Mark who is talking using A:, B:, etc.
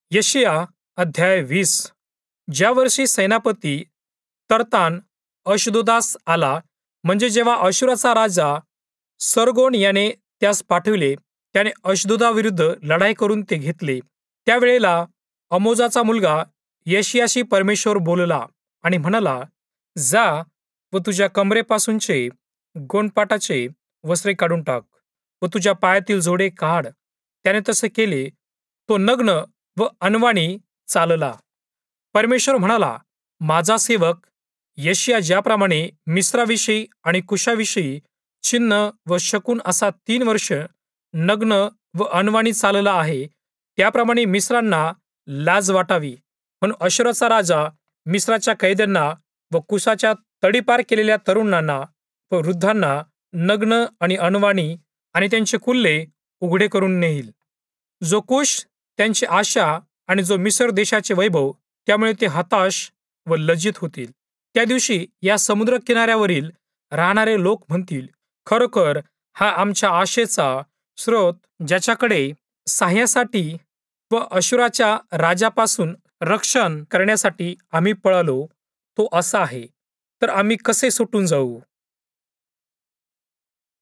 A: यशिया अध्याय 20. ज्या वर्षी सेनापती तर्तान अशदोदास आला, म्हणजे जेव्हा अशुराचा राजा सरगोन याने त्यास पाठविले, त्याने अशदोदाविरुद्ध लढाई करून ते घेतले. त्यावेळेला अमोजाचा मुलगा यशियाशी परमेश्वर बोलला आणि म्हणाला, जा व तुझ्या कमरेपासूनचे गोणपाटाचे वस्त्रे काढून टाक व तुझ्या पायातील जोडे काढ. त्याने तसे केले. तो नग्न व अनवाणी चालला. परमेश्वर म्हणाला, माझा सेवक यशिया ज्याप्रमाणे मिस्राविषयी आणि कुशाविषयी चिन्ह व शकुन असा 3 वर्ष नग्न व अनवाणी चालला आहे, त्याप्रमाणे मिस्रांना लाज वाटावी म्हणून अशुराचा राजा मिस्राच्या कैद्यांना व कुशाच्या तडीपार केलेल्या तरुणांना व वृद्धांना नग्न आणि अनवाणी आणि त्यांचे कुल्ले उघडे करून नेईल. जो कुश त्यांची आशा आणि जो मिस्र देशाचे वैभव, त्यामुळे ते हताश व लज्जित होतील. त्या दिवशी या समुद्र किनाऱ्यावरील राहणारे लोक म्हणतील, खरोखर हा आमच्या आशेचा स्रोत, ज्याच्याकडे सहाय्यासाठी व अशुराच्या राजापासून रक्षण करण्यासाठी आम्ही पळालो, तो असा आहे. तर आम्ही कसे सुटून जाऊ?